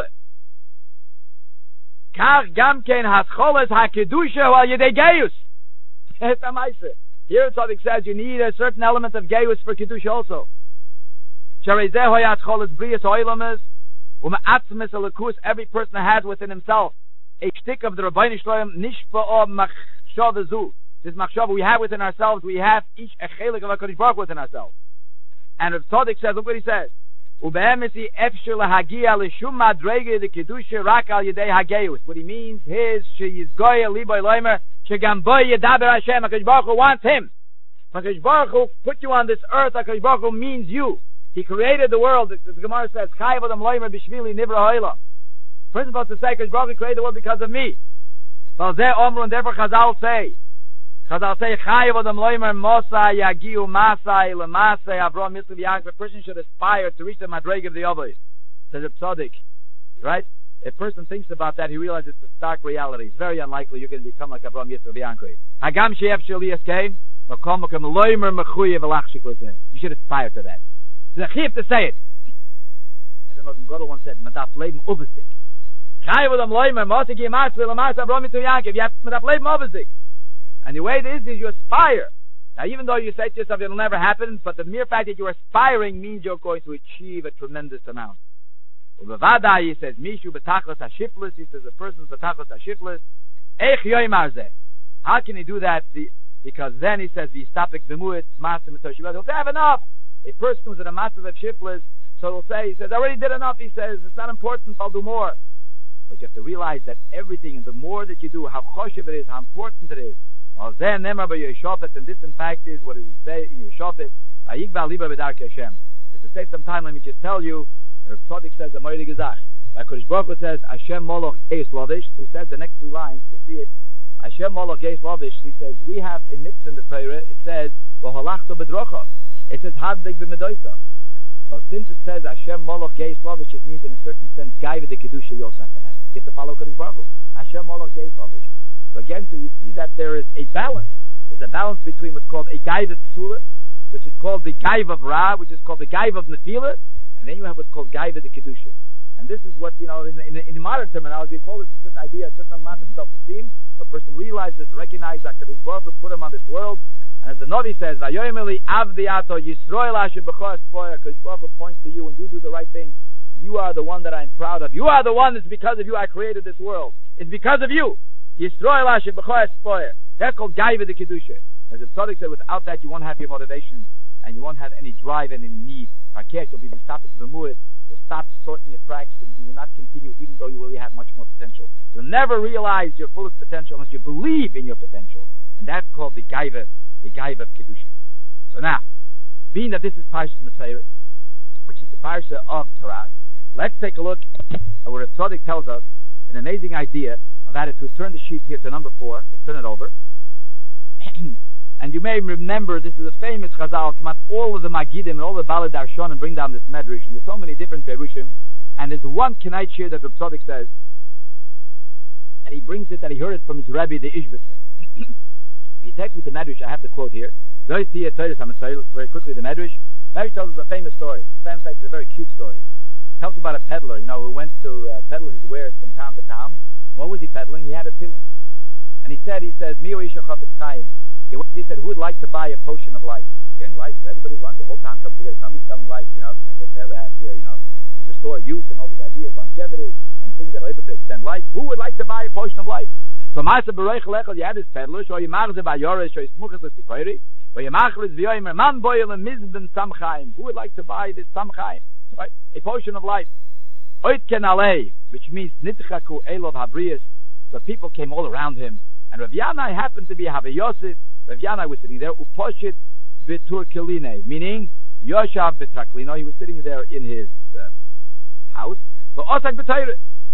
Kach gamken hascholas hakedusha al yidei geus. It's a ma'aser. Here Tzaddik says you need a certain element of geus for kedusha also. Sharei zeh hoya hascholas brias oilamas u'ma'atzmes alakus. Every person has within himself a shtick of the Rabbeinu Shloim nishpa o machshavazu. This machshava we have within ourselves, we have each a chelik of HaKadosh Baruch Hu within ourselves. And Rav Tzaddik says, look what he says. Ube'emesi efshir lahagia l'shum madrege de kedusha rak al yedei hageus. What he means is sheyizgoya liboy loimer shegam boy yedaber Hashem. HaKadosh Baruch Hu wants him. HaKadosh Baruch Hu put you on this earth. HaKadosh Baruch Hu means you. He created the world. The Gemara says, chayav adam loimer b'shvili nivra ha'olam. Principle to say, HaKadosh Baruch Hu created the world because of me. So zeh omru, and therefore Chazal say, chayav adam loimer mosa yagiu masai lemasai Avraham Yitzchak Yaakov. A person should aspire to reach the madreg of the Avos. Says a tzaddik, right? If a person thinks about that, he realizes it's a stark reality. It's very unlikely you can become like Avraham Yitzchak Yaakov. Hagam she'ef sheli eskein. You should aspire to that. It's a chiyuv to say it. I don't know if Godel once said, "Madaf leben oversik." Chayv adam loimer, motig yemas v'lamas avromi to Yaakov. You have madaf leben oversik. And the way it is you aspire. Now, even though you say to yourself it'll never happen, but the mere fact that you're aspiring means you're going to achieve a tremendous amount. Ubavada, he says, Mishu betachos hashiflis. He says, a person's betachos hashiflis. Eich yoymar zeh. How can he do that? Because then he says, v'yistapik b'muit masim etoshiva. He'll say, I have enough. A person who's in a massive of shiflis, so he'll say, he says, I already did enough. He says, it's not important, I'll do more. But you have to realize that everything, and the more that you do, how choshev it is, how important it is. And this, in fact, is what it is say in Yeshofet. To save some time, let me just tell you. The Tzaddik says, Kodesh Baruch Hu says, Hashem Moloch Geis Lovish. He says the next three lines, you'll see it. Hashem Moloch Geis Lovish. He says, we have a mitzvah in the Torah. It says, it says, Hadbeg b'medoisa. So since it says Hashem Moloch Geis Lovish, it means in a certain sense, Gaiva de Kedusha you also have to have. You have to follow Kodesh Baruch Hu. Hashem Moloch Geis Lovish. So again, so you see that there is a balance. There's a balance between what's called a Gaiva Psula, which is called the Gaiva of Ra, which is called the Gaiva of Nefila, and then you have what's called Gaiva de Kedusha. And this is what, in modern terminology, we call this a certain idea, a certain amount of self-esteem. A person realizes, recognizes that Kodesh Baruch Hu put him on this world. And as the Navi says, Vayoyimeli Avdi Ato Yisroel Hashem B'chor Spoya. Kodesh Baruch Hu points to you and you do the right thing. You are the one that I'm proud of. You are the one that's because of you I created this world. It's because of you. Yisroel Hashem B'chor Spoya. That's called Gaiva de Kedusha. As the Tzaddik said, without that you won't have your motivation and you won't have any drive and any need. You'll be mistopped to the mu'id. You'll stop sorting your tracks and you will not continue even though you really have much more potential. You'll never realize your fullest potential unless you believe in your potential. And that's called the Gaiva of Kedusha. So now, being that this is Parshas Messiah, which is the Parsha of Torah, let's take a look at where the Tzaddik tells us an amazing idea of attitude. Turn the sheet here to number 4. Let's turn it over. And you may remember, this is a famous Chazal. Come out all of the Magidim and all the Balad Darshan and bring down this Medrash. And there's so many different Perushim. And there's one Kenite here that Reb Tzaddik says, and he brings it that he heard it from his Rebbe, the Ishbitzer. He takes with the Medrash. I have the quote here. Very quickly, the Medrash. Medrash tells us a famous story. It's a very cute story. It tells about a peddler, who went to peddle his wares from town to town. And what was he peddling? He had a tefillin. And he says, he said, who would like to buy a potion of life? Again, life. Everybody runs. The whole town comes together. Somebody's selling life. That's what they have here. To restore youth and all these ideas, longevity, and things that are able to extend life. Who would like to buy a potion of life? So, Ma'aseh B'Reich Lechel, you had this peddler. So, Yimachze V'Yorish, so Yismuchas L'Tikoiri. But Yimachlis V'Yoymer, Man Boyel and Mizben Samchaim. Who would like to buy this Samchaim? Right? A potion of life. Oitken Alei, which means Nitchaku Elov Habrius. So people came all around him. And Rav Yanai happened to be Have Yosef. Rav Yanai was sitting there. Uposhit B'Turkeline, meaning Yoshav B'Traklino. He was sitting there in his house. So Osak B'Tayre.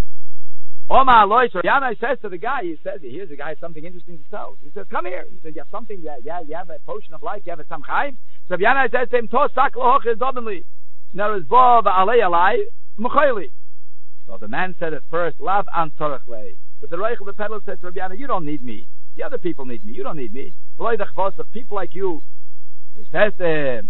Oma Aloy. So Rav Yanai says to the guy, here's a guy has something interesting to sell. He says, come here. He says, you have something, you have a potion of life, you have a Samchaim. So Rav Yanai says to him, To Sak Lohoch is Dominly. Now is Bo V'Alei Alai M'Choyli. So the man said at first, Lav An Tzorach Lei. But the Reichel, the peddler, says to Rabbi Yana, you don't need me. The other people need me. You don't need me. Of people like you. So he says to him,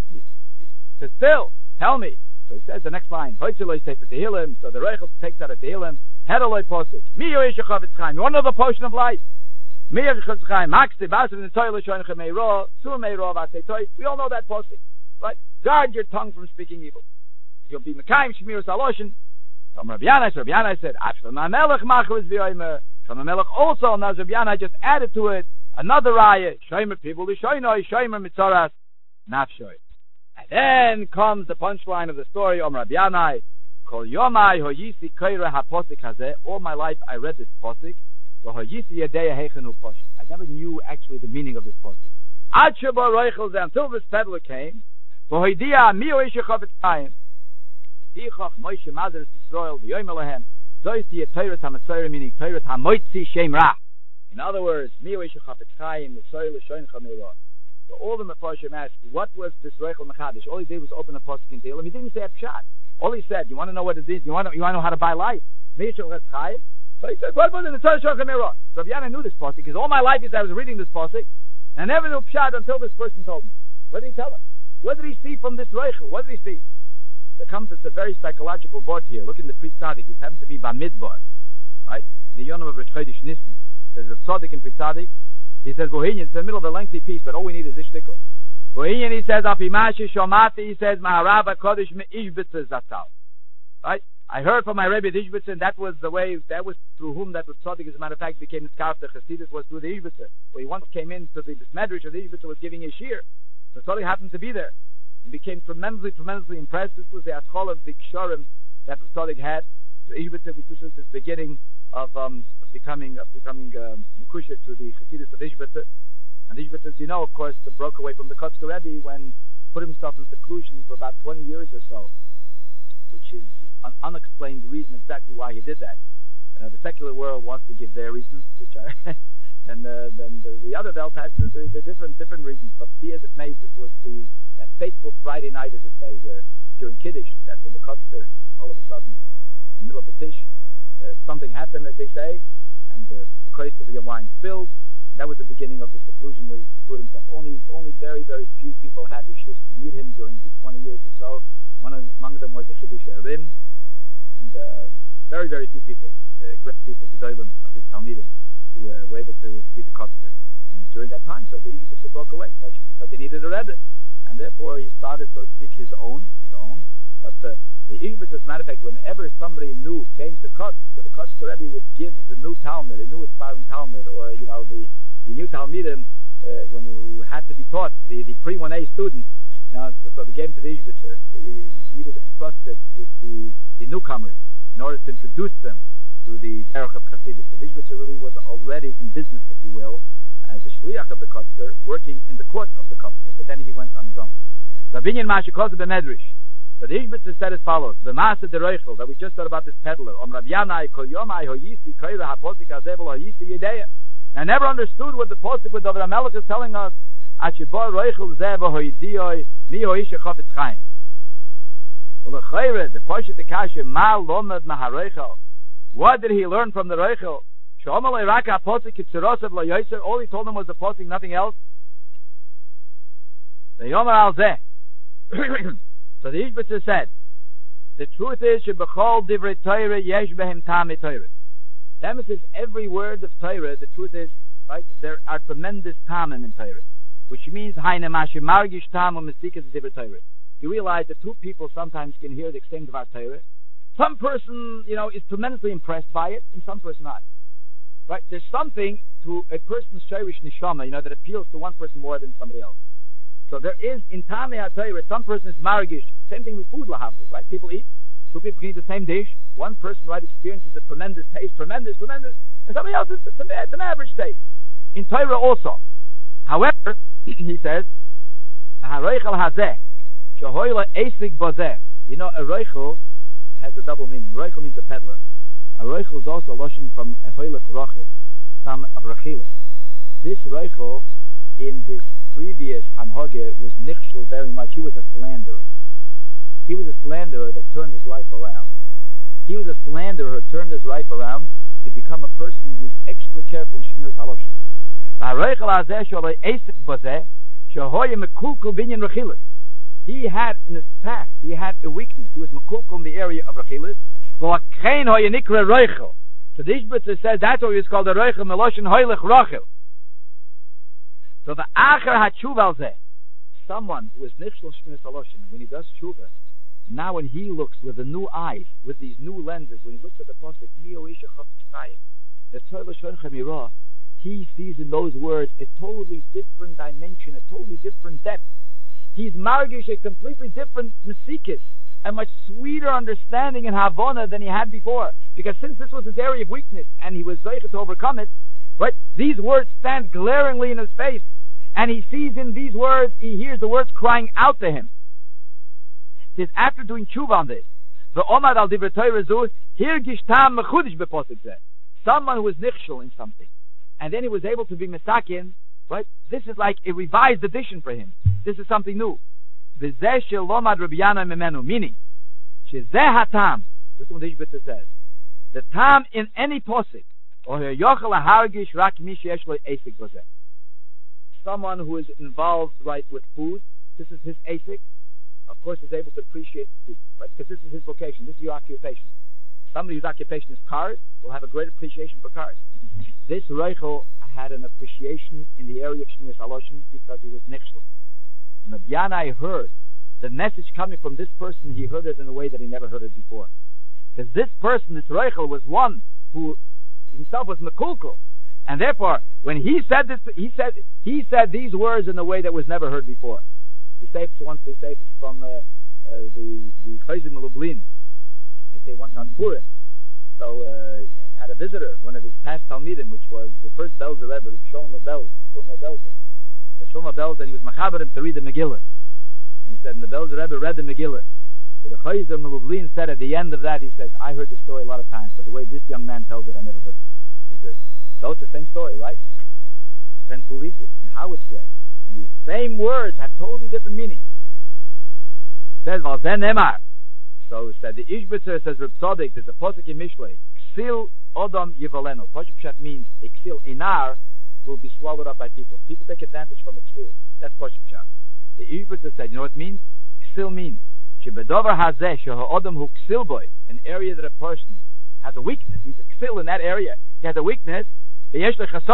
still, tell me. So he says the next line, so the Reichel takes out a Tehillim, Hedaloi Posik, Mi Yoishachav Etzchaim, you want to know the potion of life? Mi Yoishachav Etzchaim, Maxi, Basav, Netoy, L'shoincha Meiro, Sur Meiro, Vatetoy. We all know that Posik, right? Guard your tongue from speaking evil. You'll be Mekayim, Shemir, Saloshin. Rabbi Yanai said, Shlomo Melech Machlis V'Yomer. Shlomo Melech also, now Rabbi Yanai just added to it another raya, Shomer Pibul L'Shoinoi, Shomer Mitzoras Nafshoy. And then comes the punchline of the story, Rabbi Yanai, Kol Yomai Hoyisi Koira HaPosik Hazeh. All my life I read this posik. Hoyisi Yadeya Heichenu Posik. I never knew actually the meaning of this posik. Ad Sheba Roichel, until this peddler came, Hoydia Mi Yoishachav Etzchaim. Moshe Mazar Yisrael v'yoymelahem zoyti Torah HaMatzorah, meaning Torah HaMoitzi Shem Ra. In other words, Mi'oisha Chafetz Chaim Yisrael L'Shoincha Meirah. So all the Mefarshim asked, what was this Reichel Mechadish? All he did was open a pasuk in Tehillim. He didn't say a pshat. All he said, you want to know what it is? You want to know how to buy life? Mi'oisha Chafetz Chaim. So he said, what was it? The Torah L'Shoincha Meirah. So Rav Yana knew this pasuk because all my life I was reading this pasuk. I never knew Pshat until this person told me. What did he tell him? What did he see from this Reichel? What did he see? There comes, it's a very psychological word here. Look in the Pri Tzadik. It happens to be Bamidbar. Right? The Yonam of Rosh Chodesh Nissen. There's a Tzadik in Pri Tzadik. He says, Bohinian, it's in the middle of a lengthy piece, but all we need is this shtickle. Bohinian, he says, Apimashi Shomati, he says, Maharaba Kodesh Me Ishbitzer Zatzal. Right? I heard from my Rebbe Ishbitzer, and that was the way, that was through whom that Tzadik, as a matter of fact, became the scarf. The Chassidus was through the Ishbitzer. When he once came into the Medrash of the Ishbitzer, was giving a shir. The Tzadik happened to be there. He became tremendously impressed. This was the Aschol of the Ksharim that the Tzadik had. The Ishbitzer, which was the beginning of becoming Mekusha to the Chassidus of Ishbitzer. And Ishbitzer, as you know, of course, broke away from the Kotzker Rebbe when put himself in seclusion for about 20 years or so, which is an unexplained reason exactly why he did that. The secular world wants to give their reasons, which are, and then the other Welt has the different reasons. But be as it may, this was that fateful Friday night, as it say, where during Kiddush, that's when the Kotzker, all of a sudden, in the middle of the Tish, something happened, as they say, and the crate of the wine spilled. That was the beginning of the seclusion where he secluded himself. Only very, very few people had the chance to meet him during the 20 years or so. Among them was the Chidush Arim, and very, very few people, great people, the Gedolim of his Talmidim, who were able to see the Kotzker. And during that time, so the Ishbitzer broke away, because they needed a Rebbe. And therefore he started, so to speak, his own. But the Ishbitzer, as a matter of fact, whenever somebody new came to Kotz, so the Kotzker Rebbe would give the new Talmud, the new aspiring Talmud, or the new Talmidim, when we had to be taught, the pre-1A students, so they gave to the Ishbitzer. He was entrusted with the newcomers in order to introduce them to the Derech of Chassidus. So the Ishbitzer really was already in business, if you will, as the Shliach of the Kotzker, working in the court of the Kotzker, but then he went on his own. Rabinyan Mashikoz B'Medrash. So the Ishbitzer said as follows: the Maaseh de Reichel that we just thought about this peddler. Rabbi Yanai Kol Yomai Hoyisi Koira Haposik Azevel Hoyisi Yedeya. I never understood what the posik with David HaMelech is telling us. Achibor Reichel Zeva Hoyidiyoi Mi Hoyisha Chofetz Chaim. Well, the Chayre, the Poshet the Kasha Ma Lomed Mahareichel. What did he learn from the Reichel? Shomalei Raka Posik Kitzerosev Lo Yoser. All he told him was the posik, nothing else. The Yomer Al Zeh. So the Ishbitzer said, the truth is, Shebechol Divrei Torah Yesh Behem Tamei Torah. The emphasis, every word of Torah, the truth is, right, there are tremendous tamim in Torah, which means, Haine Mashe Margish Tam Umesikas Divrei Torah. You realize that two people sometimes can hear the extent of our Torah. Some person, is tremendously impressed by it, and some person not. Right? There's something to a person's Shirish Neshama, that appeals to one person more than somebody else. So there is, in Tamei HaTorah, some person is margish. Same thing with food, lahavdu, right? People eat. Two people can eat the same dish. One person, right, experiences a tremendous taste, tremendous, and somebody else, it's an average taste. In Torah also. However, he says, a reichel has a double meaning. Reichel means a peddler. A reichel is also a lotion from a hoylech rochel, son of Rachilus. This reichel, in his previous Hanhoge, was nichshel very much. He was a slanderer. He was a slanderer that turned his life around. He was a slanderer who turned his life around to become a person who's extra careful in Shmiras Haloshen. He had in his past, he had a weakness. He was mekulkel in the area of Rachilus. So the Ishbitzer says that's why he was called a Reichel Meloshen Hoylech Rachel. So the Acher HaTshuva Zeh, someone who is Nichshel Shmiras Haloshen, when he does Tshuva, now when he looks with the new eyes, with these new lenses, when he looks at the Pasuk, the Torah Shon Chamirah, he sees in those words a totally different dimension, a totally different depth. He's margish a completely different Mesikis, a much sweeter understanding in Havana than he had before. Because since this was his area of weakness, and he was zeicha to overcome it, right? These words stand glaringly in his face, and he sees in these words, he hears the words crying out to him. It is after doing tshuva on this, the Omar al Divrei Torah zu, hirgish tam mechudish beposik zeh. Someone who was nichshel in something, and then he was able to be mesakin, right? This is like a revised edition for him. This is something new. V'zeh shel lomad Rabbi Yanai memenu, meaning, shezeh hatam, this is what the Ishbitzer says, the tam in any posik, or yochel hargish rak mi sheyesh lo esik b'zeh. someone who is involved, right, with food. This is his ASIC. Of course, is able to appreciate food, right? Because this is his vocation. This is your occupation. Somebody whose occupation is cars will have a great appreciation for cars. This Reichel had an appreciation in the area of Shmiras Haloshen because he was Nichshel. And the Yanai heard the message coming from this person. He heard it in a way that he never heard it before. Because this person, this Reichel, was one who himself was Mekulkel. And therefore, when he said this, he said these words in a way that was never heard before. The tapes from the Chayzim Lublin. They say once on Purim. So had a visitor, one of his past Talmidim, which was the first Belzer Rebbe, Shlomo Belzer. Shlomo Belzer, and he was Machaber him to read the Megillah. And he said, and the Belzer Rebbe read the Megillah. So the Chayzim Lublin said at the end of that, he says, I heard this story a lot of times, but the way this young man tells it, I never heard it. So it's the same story, right? Depends who reads it and how it's read. And the same words have totally different meaning. It says, Valzen Emar. So it said, the Ishbitzer says, Reb Tzaddik, there's a posuk in Mishlei, Ksil Odom Yivaleno. Posuk Pshat means, Ksil Inar will be swallowed up by people. People take advantage from Ksil. That's Posuk Pshat. The Ishbitzer said, you know what it means? Ksil means, Shebedover Hazeh, Sheho Odom Hu Ksil Boy, an area that a person has a weakness. He's a Ksil in that area. He has a weakness. He absorbs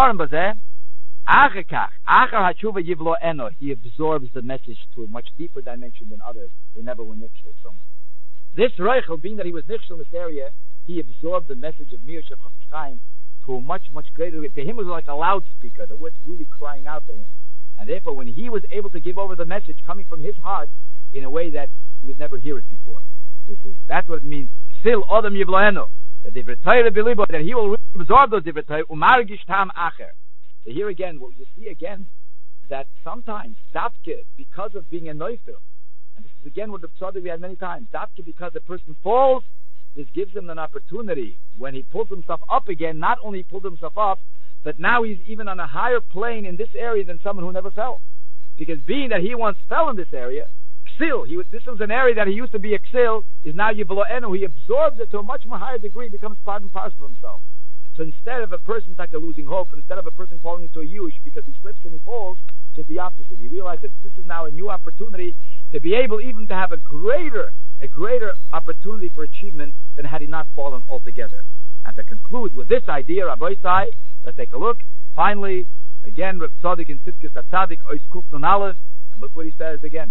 the message to a much deeper dimension than others who never were nichshel so much. This Reichel, being that he was nichshel in this area, he absorbed the message of Mir Shef Chaim to a much, much greater degree. To him it was like a loudspeaker. The words really crying out to him. And therefore, when he was able to give over the message coming from his heart in a way that he would never hear it before. That's what it means. Ksil Odom Yivloeno. That he will absorb those divrei Torah umargish tam acher. So here again, what you see again, that sometimes dafke, because of being a neufil, and this is again what the psadi we had many times, dafke because a person falls, this gives him an opportunity when he pulls himself up again. Not only he pulled himself up, but now he's even on a higher plane in this area than someone who never fell. Because being that he once fell in this area, this was an area that he used to be a ksil, is now Yivloenu. He absorbs it to a much more higher degree, becomes part and parcel of himself. So instead of a person like losing hope, instead of a person falling into a yush because he slips and he falls, just the opposite. He realized that this is now a new opportunity to be able even to have a greater opportunity for achievement than had he not fallen altogether. And to conclude with this idea, Rabbi Sai, let's take a look. Finally, again, Reb Tzaddik in Tzidkes HaTzadik, Ois Kuf Nun Aleph, and look what he says again.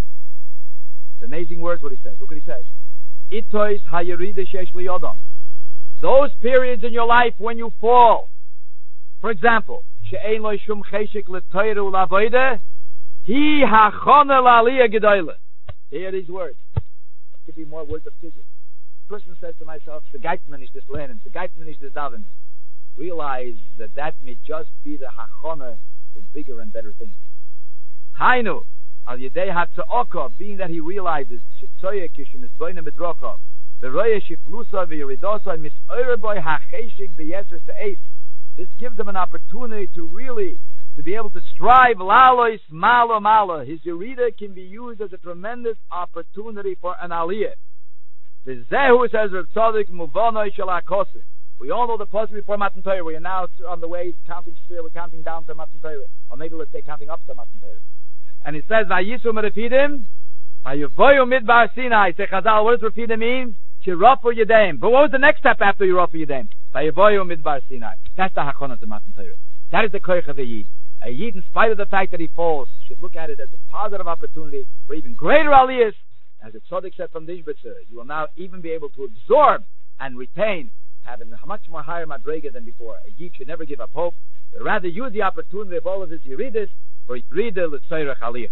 Amazing words what he says. Look what he says. Itois hayeride shesh liyodam. Those periods in your life when you fall. For example, she'ein lo shum cheshik l'toyre u'lavoide, hi hachone la'aliyah gedoyle. Hear these words. There could be more words of physics. The person says to myself, the geitman is this learning, the geitman is this davening. Realize that may just be the hachone for bigger and better things. Hainu. Al Yedei Hatza'oka, being that he realizes Shitzoye Kishim Isboine Bedrocha, the Roye Shiflusa V'Yeridosa Misoire Boy HaCheshik V'Yeses Eis. This gives him an opportunity to be able to strive Lalois Malo Malo. His Yerida can be used as a tremendous opportunity for an Aliyah. V'Zehu says Reb Tzaddik Muvonoi Shalakosik. We all know the pasuk before Matan Torah. We are now on the way counting sphere. We're counting down to Matan Torah, or maybe let's say counting up to Matan Torah. And it says, Vayisu Merefidim, Vayuvoyu Midbar Sinai. Say Chazal, what does Refidim mean? Shirafu Yedaim. But what was the next step after Yirafu Yedaim? Vayuvoyu Midbar Sinai. That's the Hakona to Matan Torah. That is the Koich of a Yid. A Yid, in spite of the fact that he falls, should look at it as a positive opportunity for even greater aliyahs. As the Tzaddik said from the Ishbitzer, you will now even be able to absorb and retain, having a much more higher madrega than before. A Yid should never give up hope, but rather use the opportunity of all of his Yeridis for Yerida L'Tzairach Aliyah.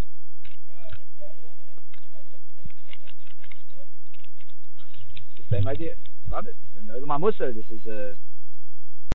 The same idea. Love it. In the Ulam HaMusar, this is